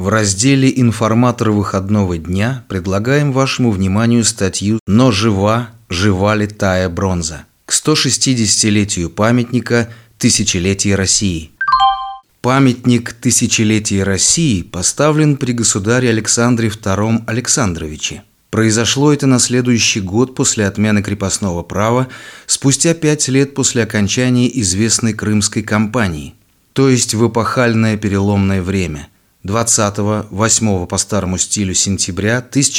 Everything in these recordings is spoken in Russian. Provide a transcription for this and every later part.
В разделе «Информатор выходного дня» предлагаем вашему вниманию статью «Но жива ли тая бронза?» к 160-летию памятника «Тысячелетие России». Памятник «Тысячелетие России» поставлен при государе Александре II Александровиче. Произошло это на следующий год после отмены крепостного права, спустя 5 лет после окончания известной Крымской кампании, то есть в эпохальное переломное время 20-8 по старому стилю сентября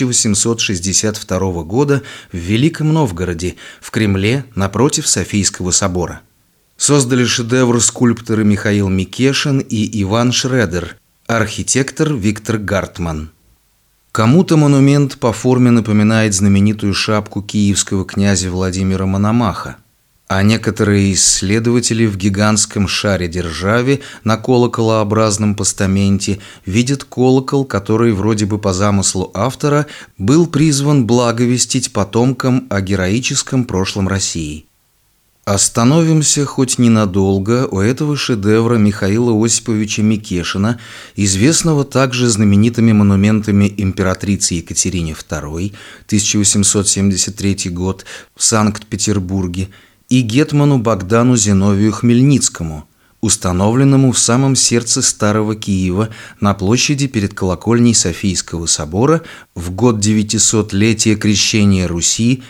1862 года в Великом Новгороде, в Кремле, напротив Софийского собора. Создали шедевр скульпторы Михаил Микешин и Иван Шредер, архитектор Виктор Гартман. Кому-то монумент по форме напоминает знаменитую шапку киевского князя Владимира Мономаха, а некоторые исследователи в гигантском шаре-державе на колоколообразном постаменте видят колокол, который вроде бы по замыслу автора был призван благовестить потомкам о героическом прошлом России. Остановимся хоть ненадолго у этого шедевра Михаила Осиповича Микешина, известного также знаменитыми монументами императрице Екатерине II, 1873 год, в Санкт-Петербурге, и гетману Богдану Зиновию Хмельницкому, установленному в самом сердце Старого Киева на площади перед колокольней Софийского собора в год 900-летия крещения Руси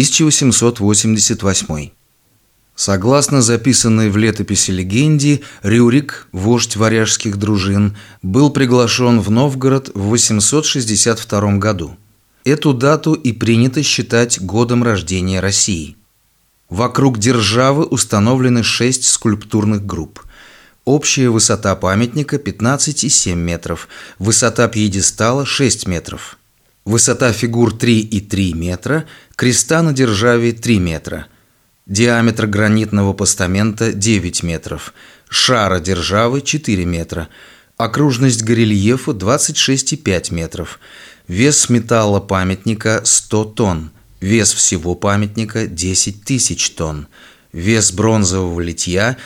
1888. Согласно записанной в летописи легенде, Рюрик, вождь варяжских дружин, был приглашен в Новгород в 862 году. Эту дату и принято считать годом рождения России. Вокруг державы установлены 6 скульптурных групп. Общая высота памятника 15,7 метров, высота пьедестала 6 метров. Высота фигур 3,3 метра, креста на державе 3 метра. Диаметр гранитного постамента 9 метров, шара державы 4 метра, окружность горельефа 26,5 метров, вес металла памятника 100 тонн, вес всего памятника 10 тысяч тонн, вес бронзового литья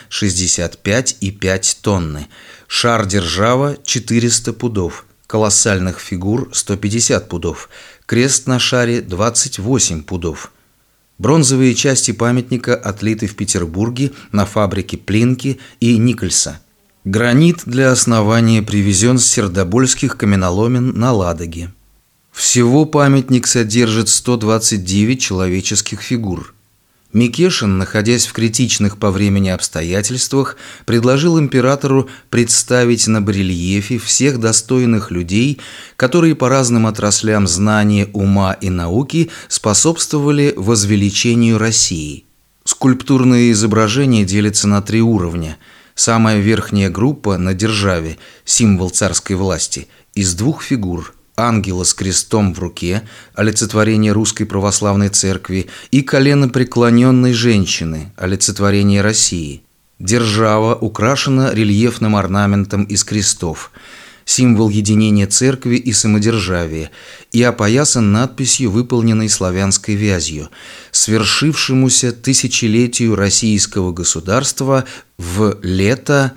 65,5 тонны, шар держава 400 пудов, колоссальных фигур 150 пудов, крест на шаре 28 пудов. Бронзовые части памятника отлиты в Петербурге на фабрике Плинки и Никольса. Гранит для основания привезен с сердобольских каменоломен на Ладоге. Всего памятник содержит 129 человеческих фигур. Микешин, находясь в критичных по времени обстоятельствах, предложил императору представить на барельефе всех достойных людей, которые по разным отраслям знания, ума и науки способствовали возвеличению России. Скульптурные изображения делятся на 3 уровня. Самая верхняя группа на державе, символ царской власти, из 2 фигур – ангела с крестом в руке, олицетворение Русской Православной Церкви, и коленопреклоненной женщины, олицетворение России. Держава украшена рельефным орнаментом из крестов, символ единения церкви и самодержавия, и опоясан надписью, выполненной славянской вязью, свершившемуся тысячелетию российского государства в лето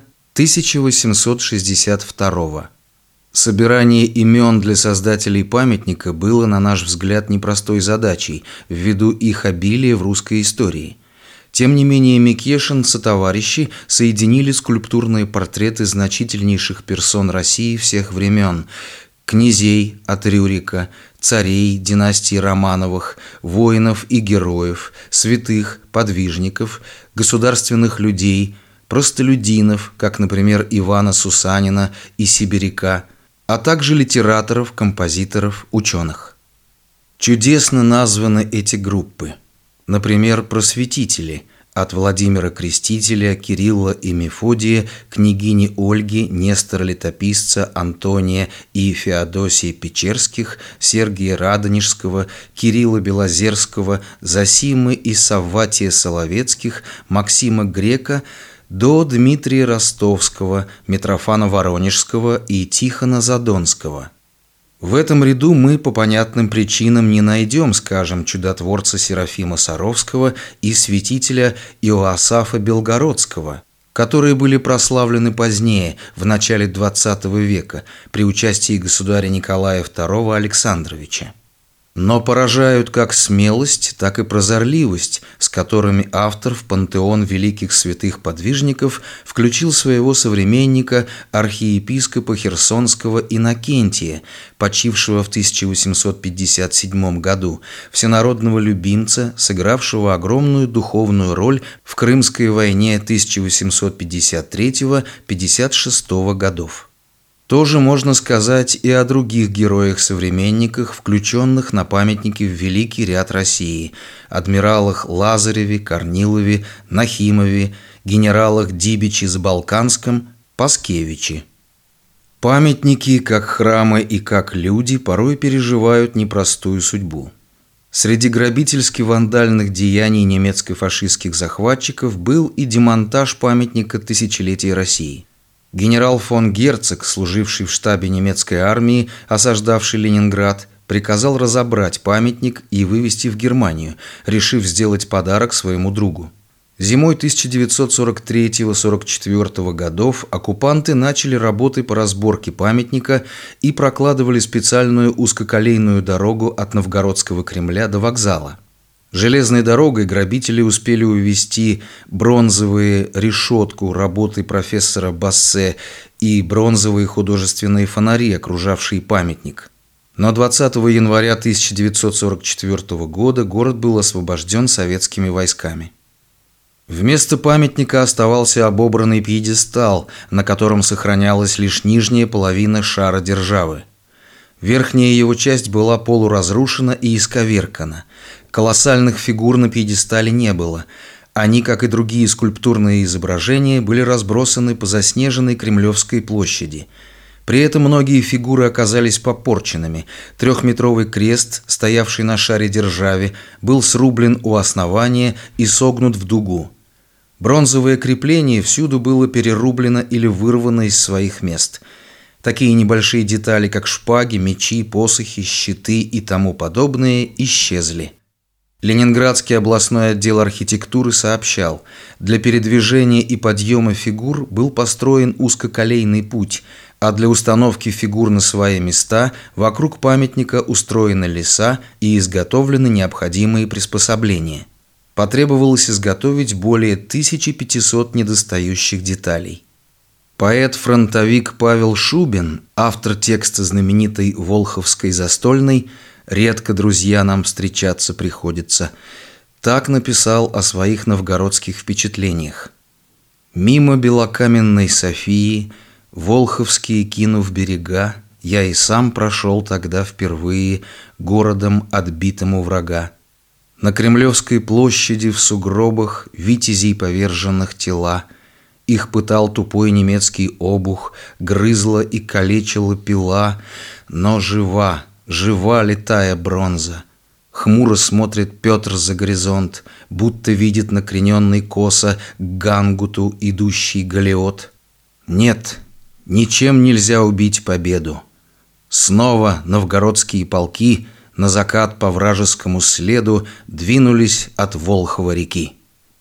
1862. Собирание имен для создателей памятника было, на наш взгляд, непростой задачей, ввиду их обилия в русской истории. Тем не менее, Микешин сотоварищи соединили скульптурные портреты значительнейших персон России всех времен: князей от Рюрика, царей династии Романовых, воинов и героев, святых, подвижников, государственных людей, простолюдинов, как, например, Ивана Сусанина и Сибиряка, а также литераторов, композиторов, ученых. Чудесно названы эти группы. Например, просветители от Владимира Крестителя, Кирилла и Мефодия, княгини Ольги, Нестора Летописца, Антония и Феодосия Печерских, Сергия Радонежского, Кирилла Белозерского, Зосимы и Савватия Соловецких, Максима Грека до Дмитрия Ростовского, Митрофана Воронежского и Тихона Задонского. В этом ряду мы по понятным причинам не найдем, скажем, чудотворца Серафима Саровского и святителя Иоасафа Белгородского. которые были прославлены позднее, в начале XX века, при участии государя Николая II Александровича. Но поражают как смелость, так и прозорливость, с которыми автор в пантеон великих святых подвижников включил своего современника, архиепископа Херсонского Иннокентия, почившего в 1857 году, всенародного любимца, сыгравшего огромную духовную роль в Крымской войне 1853-56 годов. Тоже можно сказать и о других героях-современниках, включенных на памятники в великий ряд России: адмиралах Лазареве, Корнилове, Нахимове, генералах Дибиче Забалканском, Паскевиче. Памятники, как храмы и как люди, порой переживают непростую судьбу. Среди грабительски-вандальных деяний немецко-фашистских захватчиков был и демонтаж памятника тысячелетия России. Генерал фон Герцог, служивший в штабе немецкой армии, осаждавший Ленинград, приказал разобрать памятник и вывезти в Германию, решив сделать подарок своему другу. Зимой 1943-44 годов оккупанты начали работы по разборке памятника и прокладывали специальную узкоколейную дорогу от Новгородского Кремля до вокзала. Железной дорогой грабители успели увезти бронзовые решетку работы профессора Бассе и бронзовые художественные фонари, окружавшие памятник. Но 20 января 1944 года город был освобожден советскими войсками. Вместо памятника оставался обобранный пьедестал, на котором сохранялась лишь нижняя половина шара державы. Верхняя его часть была полуразрушена и исковеркана. Колоссальных фигур на пьедестале не было. Они, как и другие скульптурные изображения, были разбросаны по заснеженной Кремлевской площади. При этом многие фигуры оказались попорченными. Трехметровый крест, стоявший на шаре державе, был срублен у основания и согнут в дугу. Бронзовое крепление всюду было перерублено или вырвано из своих мест. Такие небольшие детали, как шпаги, мечи, посохи, щиты и тому подобное, исчезли. Ленинградский областной отдел архитектуры сообщал: для передвижения и подъема фигур был построен узкоколейный путь, а для установки фигур на свои места вокруг памятника устроены леса и изготовлены необходимые приспособления. Потребовалось изготовить более 1500 недостающих деталей. Поэт-фронтовик Павел Шубин, автор текста знаменитой Волховской застольной «Редко, друзья, нам встречаться приходится», так написал о своих новгородских впечатлениях. «Мимо белокаменной Софии, волховские кинув берега, я и сам прошел тогда впервые городом, отбитым у врага. На Кремлевской площади в сугробах витязей поверженных тела, их пытал тупой немецкий обух, грызла и калечила пила, но жива, жива летая бронза. Хмуро смотрит Петр за горизонт, будто видит накрененный косо к Гангуту идущий галеот. Нет, ничем нельзя убить победу. Снова новгородские полки на закат по вражескому следу двинулись от Волхова реки.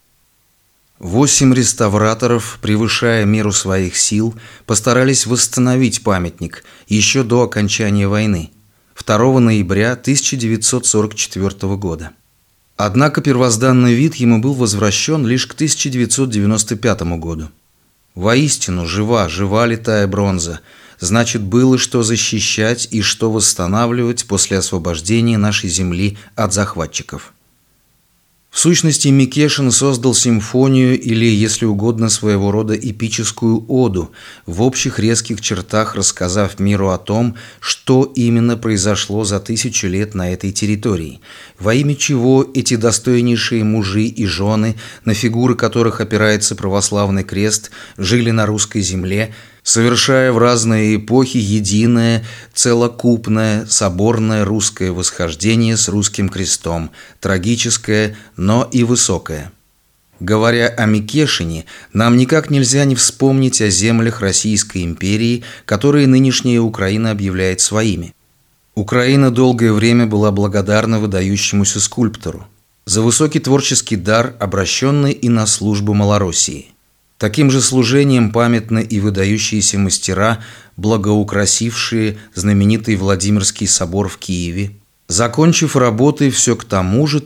8 реставраторов, превышая меру своих сил, постарались восстановить памятник еще до окончания войны, 2 ноября 1944 года. Однако первозданный вид ему был возвращен лишь к 1995 году. Воистину, жива летая бронза, значит, было что защищать и что восстанавливать после освобождения нашей земли от захватчиков. В сущности, Микешин создал симфонию или, если угодно, своего рода эпическую оду, в общих резких чертах рассказав миру о том, что именно произошло за 1000 лет на этой территории, во имя чего эти достойнейшие мужи и жены, на фигуры которых опирается православный крест, жили на русской земле, совершая в разные эпохи единое, целокупное, соборное русское восхождение с русским крестом, трагическое, но и высокое. Говоря о Микешине, нам никак нельзя не вспомнить о землях Российской империи, которые нынешняя Украина объявляет своими. Украина долгое время была благодарна выдающемуся скульптору за высокий творческий дар, обращенный и на службу Малороссии. Таким же служением памятны и выдающиеся мастера, благоукрасившие знаменитый Владимирский собор в Киеве, закончив работы все к тому же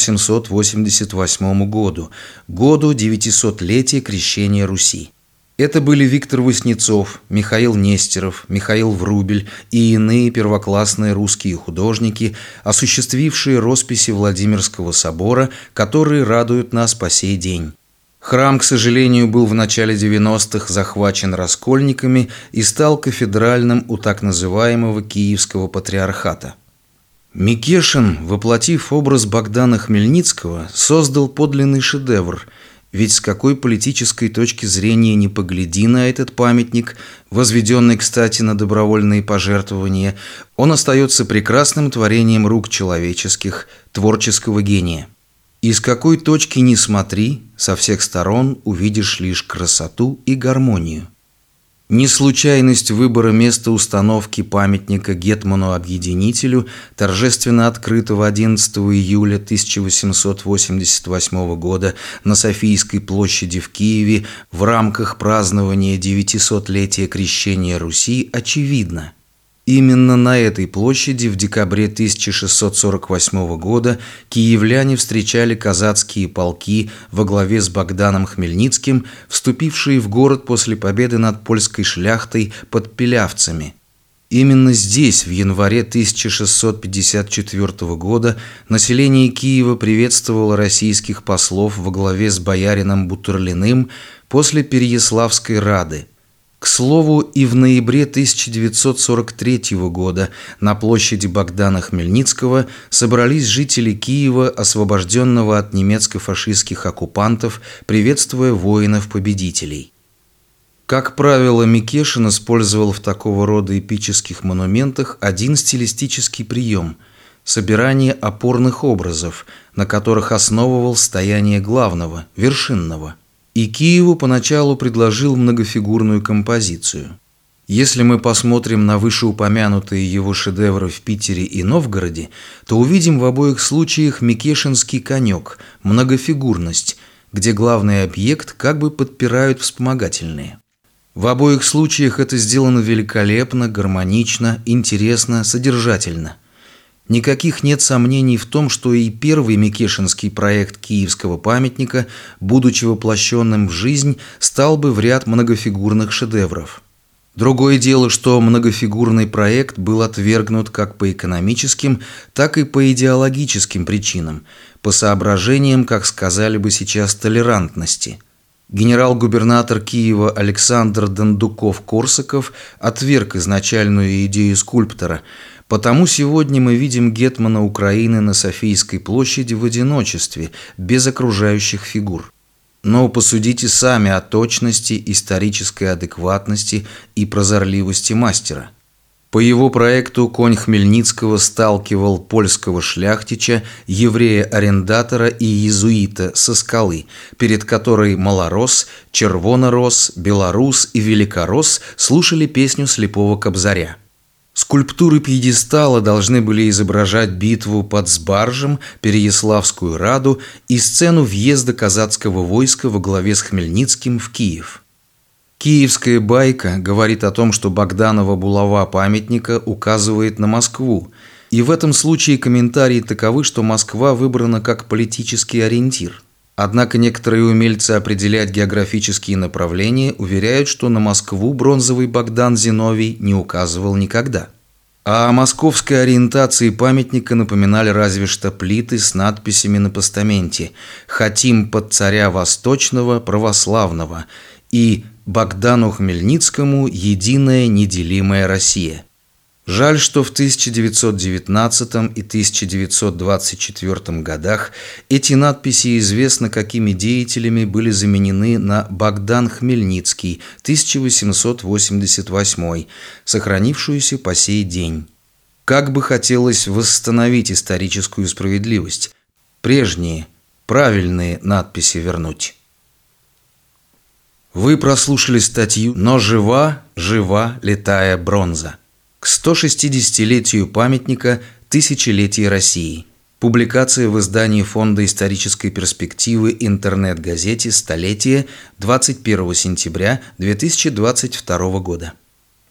1888 году, году 900-летия крещения Руси. Это были Виктор Васнецов, Михаил Нестеров, Михаил Врубель и иные первоклассные русские художники, осуществившие росписи Владимирского собора, которые радуют нас по сей день. Храм, к сожалению, был в начале 90-х захвачен раскольниками и стал кафедральным у так называемого Киевского патриархата. Микешин, воплотив образ Богдана Хмельницкого, создал подлинный шедевр, ведь с какой политической точки зрения не погляди на этот памятник, возведенный, кстати, на добровольные пожертвования, он остается прекрасным творением рук человеческих, творческого гения. И с какой точки ни смотри, со всех сторон увидишь лишь красоту и гармонию. Не случайность выбора места установки памятника Гетману-Объединителю, торжественно открытого 11 июля 1888 года на Софийской площади в Киеве в рамках празднования 900-летия крещения Руси, очевидна. Именно на этой площади в декабре 1648 года киевляне встречали казацкие полки во главе с Богданом Хмельницким, вступившие в город после победы над польской шляхтой под Пилявцами. Именно здесь, в январе 1654 года, население Киева приветствовало российских послов во главе с боярином Бутурлиным после Переяславской Рады. К слову, и в ноябре 1943 года на площади Богдана Хмельницкого собрались жители Киева, освобожденного от немецко-фашистских оккупантов, приветствуя воинов-победителей. Как правило, Микешин использовал в такого рода эпических монументах один стилистический прием – собирание опорных образов, на которых основывал стояние главного, вершинного. И Киеву поначалу предложил многофигурную композицию. Если мы посмотрим на вышеупомянутые его шедевры в Питере и Новгороде, то увидим в обоих случаях микешинский конек, многофигурность, где главный объект как бы подпирают вспомогательные. В обоих случаях это сделано великолепно, гармонично, интересно, содержательно. Никаких нет сомнений в том, что и первый микешинский проект Киевского памятника, будучи воплощенным в жизнь, стал бы в ряд многофигурных шедевров. Другое дело, что многофигурный проект был отвергнут как по экономическим, так и по идеологическим причинам, по соображениям, как сказали бы сейчас, толерантности. Генерал-губернатор Киева Александр Дондуков-Корсаков отверг изначальную идею скульптора. Потому сегодня мы видим гетмана Украины на Софийской площади в одиночестве, без окружающих фигур. Но посудите сами о точности, исторической адекватности и прозорливости мастера. По его проекту конь Хмельницкого сталкивал польского шляхтича, еврея-арендатора и иезуита со скалы, перед которой малорос, червонорос, белорус и великорос слушали песню слепого Кобзаря. Скульптуры пьедестала должны были изображать битву под Сбаржем, Переяславскую Раду и сцену въезда казацкого войска во главе с Хмельницким в Киев. Киевская байка говорит о том, что Богданова булава памятника указывает на Москву, и в этом случае комментарии таковы, что Москва выбрана как политический ориентир. Однако некоторые умельцы определять географические направления уверяют, что на Москву бронзовый Богдан Зиновий не указывал никогда. А о московской ориентации памятника напоминали разве что плиты с надписями на постаменте «Хотим под царя Восточного православного» и «Богдану Хмельницкому единая неделимая Россия». Жаль, что в 1919 и 1924 годах эти надписи известно какими деятелями были заменены на «Богдан Хмельницкий, 1888», сохранившуюся по сей день. Как бы хотелось восстановить историческую справедливость, прежние, правильные надписи вернуть. Вы прослушали статью «Но жива, жива летая бронза» к 160-летию памятника «Тысячелетия России». Публикация в издании Фонда исторической перспективы интернет-газете «Столетие» 21 сентября 2022 года.